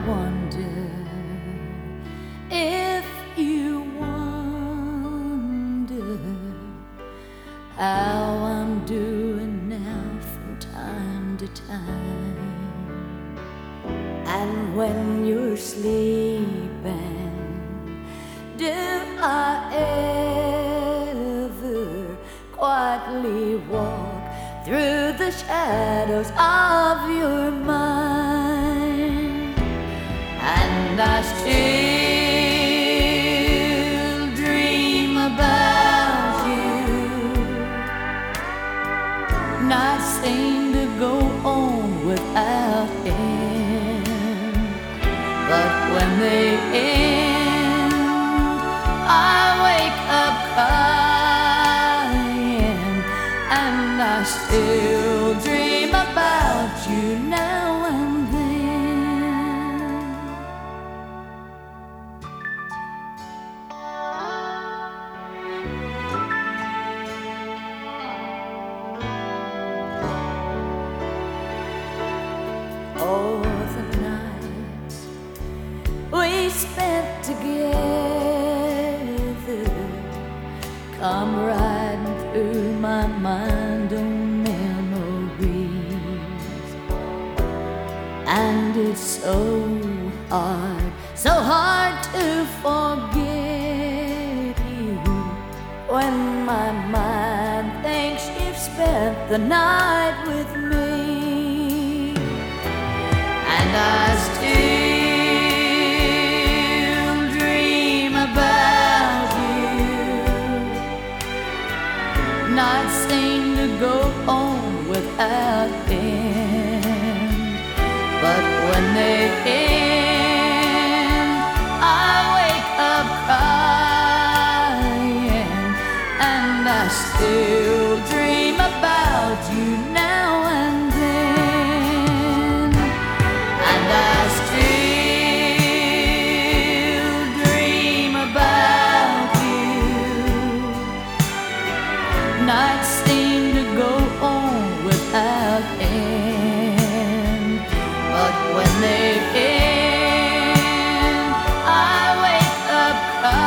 wonder if you wonder how I'm doing now from time to time. And when you're sleeping, do I ever quietly walk through the shadows of your mind? And I still dream about you. Nights seem to go on without end, but when they end, I wake up crying. And I still dream about you now and then. Oh, the nights we spent together come riding through my mind on memories. And it's so hard to forget you when my mind thinks you've spent the night with me. And I still dream about you. Nights seem to go on without end, but when they end, I wake up crying. And I still dream about you now and then. And I still dream about you. Nights seem to go on without end, but when they end, I wake up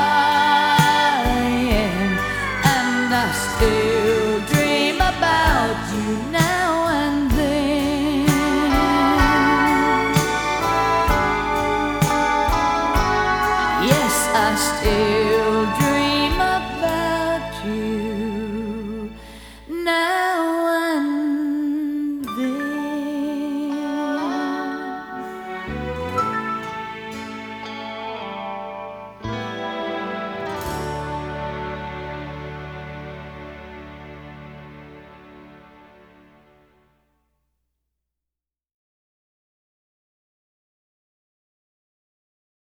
crying. And I still dream about you now and then. Yes, I still